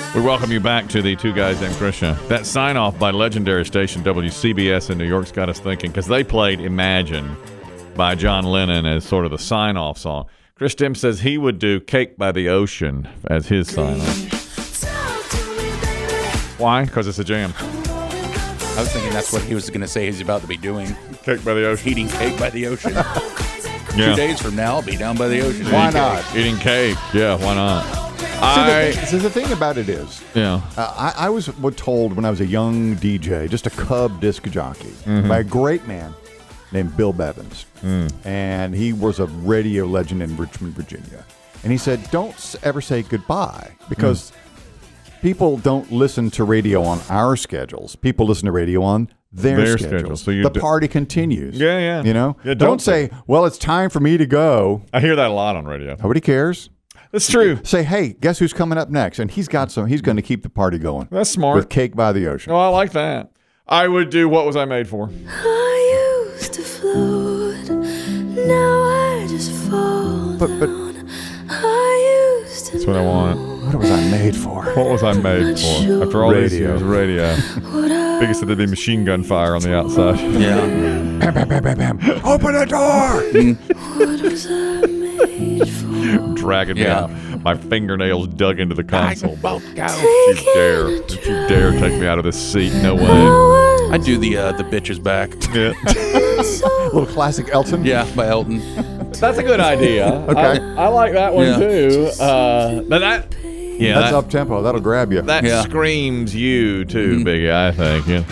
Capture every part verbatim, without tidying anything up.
We welcome you back to the Two Guys Named Chris show. That sign-off by legendary station W C B S in New York's got us thinking, because they played Imagine by John Lennon as sort of the sign-off song. Chris Dim says he would do Cake by the Ocean as his sign-off. Why? Because it's a jam. I was thinking that's what he was going to say he's about to be doing. Cake by the Ocean. Eating cake by the ocean. Yeah. Two days from now, I'll be down by the ocean. Why Eating not? Cake. Eating cake. Yeah, why not? So, I, the, so the thing about it is, yeah. uh, I, I was told when I was a young D J, just a cub disc jockey, mm-hmm. by a great man named Bill Bevins. Mm. And he was a radio legend in Richmond, Virginia. And he said, don't ever say goodbye, because mm. people don't listen to radio on our schedules. People listen to radio on their, their schedules. schedule. So the d- party continues. Yeah, yeah. You know? Yeah, don't, don't say, well, it's time for me to go. I hear that a lot on radio. Nobody cares. That's true. Say, hey, guess who's coming up next? And he's got some. He's going to keep the party going. That's smart. With Cake by the Ocean. Oh, I like that. I would do What Was I Made For? I used to float, now I just fall But, but down. I used to That's what I want. what was I made for? What was I made for? After all these Radio. years, radio. Biggest said there'd be machine gun fire on the outside. Yeah. Bam, bam, bam, bam, bam. Open the door! What was I made for? Dragging Yeah. me, my fingernails dug into the console. Both go. Don't you dare! Don't you dare take me out of this seat? No way. I do the uh, the bitches back. Yeah. A little classic Elton. Yeah, by Elton. That's a good idea. Okay. I, I like that one Yeah. too. Uh, but that, yeah, That's that, up tempo. That'll grab you. that Yeah. screams you too, Mm-hmm. Biggie. I think. Yeah.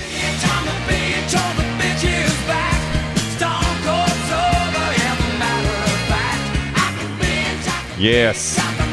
Yes.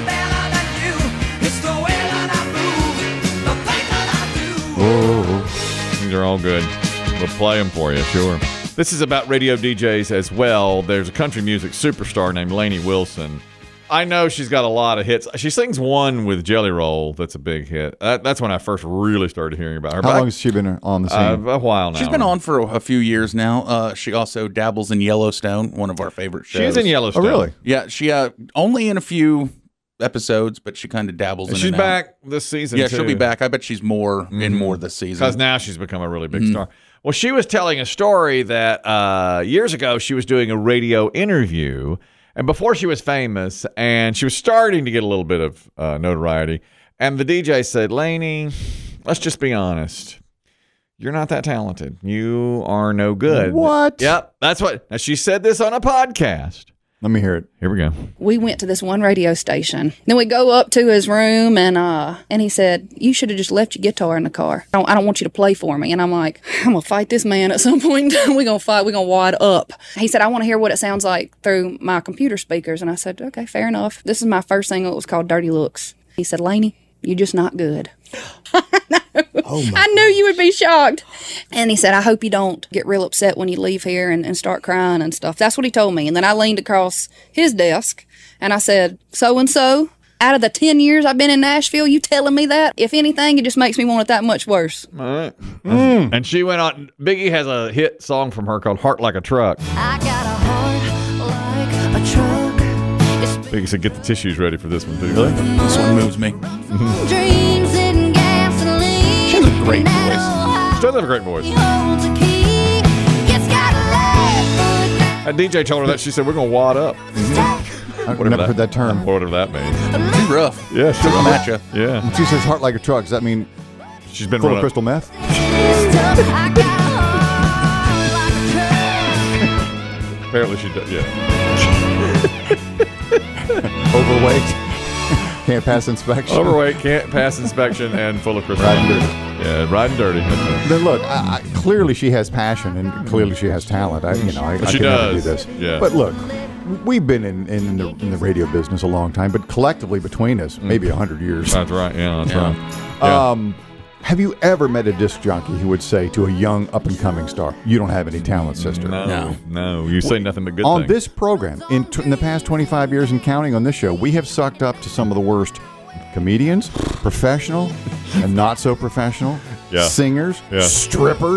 Whoa. These are all good. We'll play them for you, sure. This is about radio D Js as well. There's a country music superstar named Lainey Wilson. I know she's got a lot of hits. She sings one with Jelly Roll that's a big hit. That, that's when I first really started hearing about her. How But long I- has she been on the uh, scene? a while now. She's been on for a, a few years now. Uh, she also dabbles in Yellowstone, one of our favorite shows. She's in Yellowstone. Oh, really? Yeah, she uh, only in a few episodes, but she kind of dabbles in She's and out. back this season, Yeah, too. she'll be back. I bet she's more in Mm-hmm. more this season. Because now she's become a really big star. Well, she was telling a story that uh, years ago she was doing a radio interview, and before she was famous, and she was starting to get a little bit of uh, notoriety, and the D J said, Lainey, let's just be honest. You're not that talented. You are no good. What? Yep. That's what. Now, she said this on a podcast. Let me hear it. Here we go. We went to this one radio station. Then we go up to his room, and uh, and he said, "You should have just left your guitar in the car. I don't, I don't want you to play for me." And I'm like, "I'm gonna fight this man at some point. We're gonna fight. We're gonna wad up." He said, "I want to hear what it sounds like through my computer speakers." And I said, "Okay, fair enough." This is my first single. It was called "Dirty Looks." He said, "Lainey, you're just not good." Oh my. I knew you would be shocked. And he said, "I hope you don't get real upset when you leave here and, and start crying and stuff." That's what he told me. And then I leaned across his desk and I said, "So-and-so, out of the ten years I've been in Nashville, you telling me that? If anything, it just makes me want it that much worse." All right. Mm. And she went on. Biggie has a hit song from her called Heart Like a Truck. I got a heart like a truck. Biggie said, get the tissues ready for this one, too. Really? This one moves me. Dreams and gasoline. She has a great voice. She does have a great voice. Holds a key. It's got a left A D J told her that. She said, we're going to wad up. I've Whatever never that- heard that term. Whatever that means. Too rough. Yeah, she Doesn't match you. Yeah. When she says heart like a truck, does that mean She's been full of running. crystal meth? I got a heart like a truck. Apparently she does. Yeah. Overweight? Can't pass inspection? Overweight, can't pass inspection, and full of crystal. Riding dirty. Yeah, riding dirty. Then look, I, I, clearly she has passion and clearly she has talent. I, you know, I, But I she can never do does, this. yeah. But look, we've been in, in, the, in the radio business a long time, but collectively between us, maybe a hundred years. That's right. Yeah, that's Yeah. right. Yeah. Um, have you ever met a disc jockey who would say to a young up and coming star, "You don't have any talent, sister"? no, No. no, You say nothing but good On things. this program, in, t- in the past twenty-five years and counting on this show, we have sucked up to some of the worst comedians, professional and not so professional, Yeah. singers, Yeah. strippers.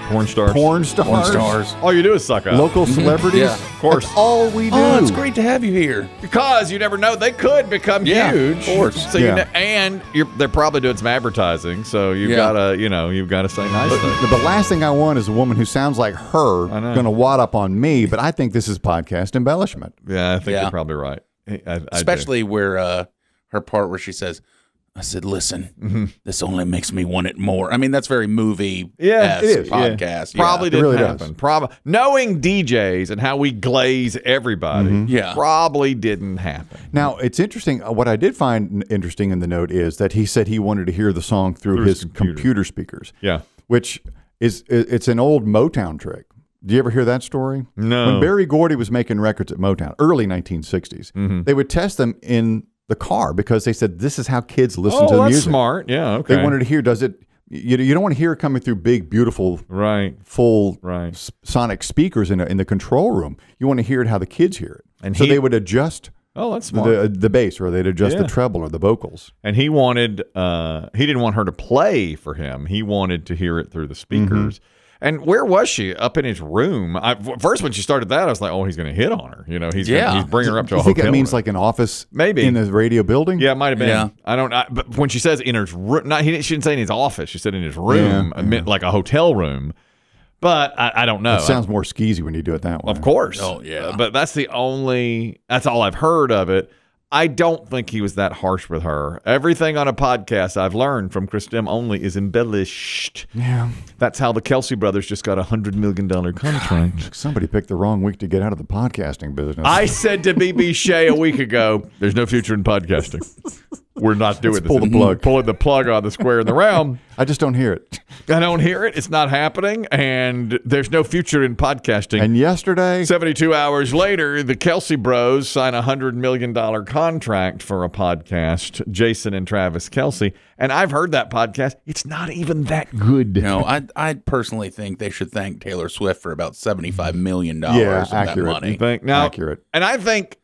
Porn stars. porn stars, Porn stars. All you do is suck up. local celebrities. Yeah. Of course. That's all we do. Oh, it's great to have you here. Because you never know, they could become Yeah, huge. of course. So you Yeah. know, and you're, they're probably doing some advertising. So you've Yeah. gotta, you know, you've got to say nice things. The, the last thing I want is a woman who sounds like her I know. going to wad up on me, but I think this is podcast embellishment. Yeah, I think Yeah. you're probably right. I, I do. Especially where uh, her part where she says, I said, listen, Mm-hmm. this only makes me want it more. I mean, that's very movie Yeah, it is, yeah. podcast. Probably It didn't really happen. does. Probably knowing D Js and how we glaze everybody. Mm-hmm. Yeah. probably didn't happen. Now, it's interesting. uh, What I did find interesting in the note is that he said he wanted to hear the song through, Through his his computer. computer. speakers, Yeah. which is i- it's an old Motown trick. Do you ever hear that story? No. When Barry Gordy was making records at Motown, early nineteen sixties, Mm-hmm. they would test them in the car because they said this is how kids listen Oh, to the that's music. smart. Yeah. Okay. They wanted to hear, does it, you, you don't want to hear it coming through big, beautiful, right. full Right. s- sonic speakers in, a, in the control room. You want to hear it how the kids hear it. And so he- they would adjust Oh, that's smart. the, the bass, or they'd adjust Yeah. the treble or the vocals. And he wanted, uh, he didn't want her to play for him. He wanted to hear it through the speakers. Mm-hmm. And where was she? Up in his room. I, first, when she started that, I was like, "Oh, he's going to hit on her." You know, he's Yeah. gonna, he's bringing her up to Do a you think hotel it means room. like an office Maybe. in the radio building? Yeah, it might have been. Yeah. I don't. I, but when she says in his room, not he didn't, she didn't say in his office. She said in his room, Yeah, it meant like a hotel room. But I, I don't know. It sounds more skeezy when you do it that way. Of course. Oh, yeah. Uh, but that's the only, that's all I've heard of it. I don't think he was that harsh with her. Everything on a podcast I've learned from Chris Dim only is embellished. Yeah. That's how the Kelsey brothers just got a one hundred million dollars contract. Somebody picked the wrong week to get out of the podcasting business. I said to B B Shea a week ago, there's no future in podcasting. We're not doing Let's this. pull the plug. Pulling the plug on the square in the round. I just don't hear it. I don't hear it. It's not happening. And there's no future in podcasting. And yesterday, seventy-two hours later, the Kelsey bros sign a one hundred million dollars contract for a podcast, Jason and Travis Kelsey. And I've heard that podcast. It's not even that good. You know, I I personally think they should thank Taylor Swift for about seventy-five million dollars Yeah, of that accurate. money. You think? Now, Accurate. And I think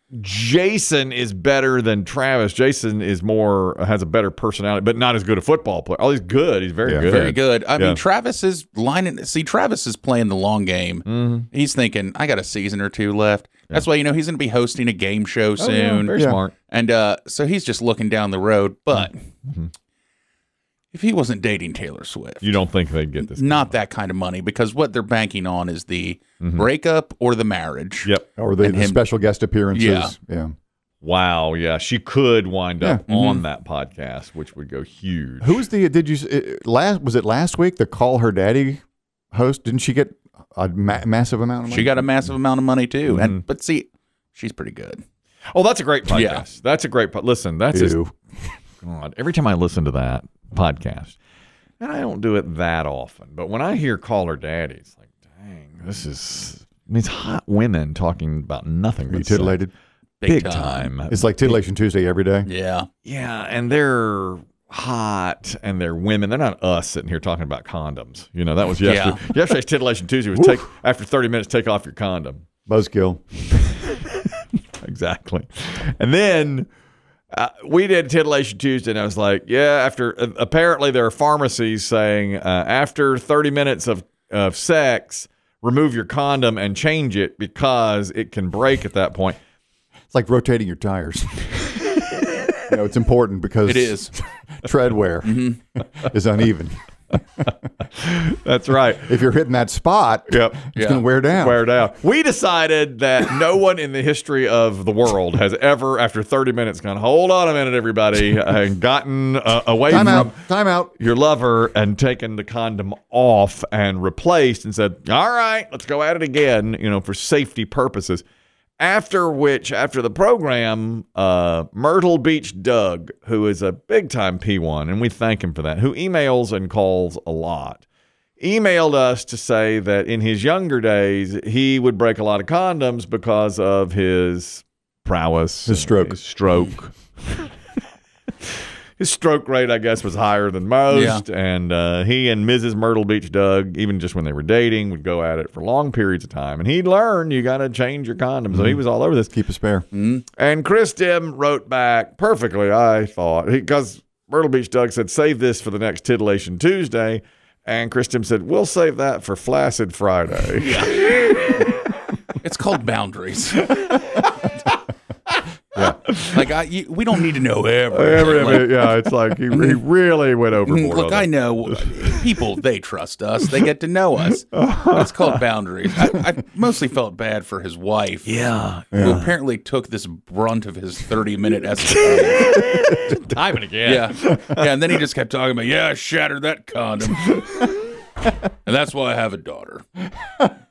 Jason is better than Travis. Jason is more, has a better personality, but not as good a football player. Oh, he's good. He's very Yeah, good. Very good. I Yeah. mean, Travis is lining. See, Travis is playing the long game. Mm-hmm. He's thinking, I got a season or two left. That's why, you know, he's going to be hosting a game show Oh, yeah, soon. very Yeah. smart. And uh, so he's just looking down the road. But Mm-hmm. if he wasn't dating Taylor Swift, You don't think they'd get this? not that kind of money, because what they're banking on is the Mm-hmm. breakup or the marriage. Yep. or the, And the him- special guest appearances. Yeah. yeah. Wow. Yeah. She could wind up Yeah. on that podcast, which would go huge. Who was the? Did you uh, last? Was it last week? The Call Her Daddy host? Didn't she get a ma- massive amount of money? She got a massive amount of money too. Mm-hmm. And but see, she's pretty good. Oh, that's a great podcast. Yeah. That's a great. Po- Listen, that's just, Ew. God. Every time I listen to that podcast, and I don't do it that often, but when I hear Call Her Daddy, it's like, dang, this is these hot women talking about nothing Are you but sex. titillated? Big, Big time. It's like Titillation Tuesday every day. Yeah. Yeah, and they're hot and they're women. They're not us sitting here talking about condoms. You know, that was yesterday. Yesterday's Titillation Tuesday was take after thirty minutes, take off your condom. Buzzkill. Exactly. And then uh, we did Titillation Tuesday, and I was like, yeah, after uh, apparently there are pharmacies saying uh, after thirty minutes of, of sex, remove your condom and change it because it can break at that point. It's like rotating your tires. You know, it's important because It is. tread wear is uneven. That's right. If you're hitting that spot, Yep. it's Yeah. going to wear down. Wear down. We decided that no one in the history of the world has ever, after thirty minutes, gone, hold on a minute, everybody, and gotten uh, away Time from out. Time out. your lover and taken the condom off and replaced and said, all right, let's go at it again, you know, for safety purposes. After which, after the program, uh, Myrtle Beach Doug, who is a big-time P one, and we thank him for that, who emails and calls a lot, emailed us to say that in his younger days, he would break a lot of condoms because of his prowess. His stroke. His stroke. His stroke rate, I guess, was higher than most. Yeah. And uh, he and Missus Myrtle Beach Doug, even just when they were dating, would go at it for long periods of time. And he'd learn you got to change your condom. So he was all over this. Keep a spare. And Chris Dim wrote back perfectly, I thought, because Myrtle Beach Doug said, save this for the next Titillation Tuesday. And Chris Tim said, we'll save that for Flaccid Friday. It's called boundaries. Yeah. Like, I, you, we don't need to know everything. Every, Like, yeah, it's like he, he really went overboard. look, on I it. know people, they trust us. They get to know us. It's called boundaries. I, I mostly felt bad for his wife. Yeah. Who apparently took this brunt of his thirty-minute escapade. Time and again. Yeah. Yeah, and then he just kept talking about, yeah, I shattered that condom. And that's why I have a daughter.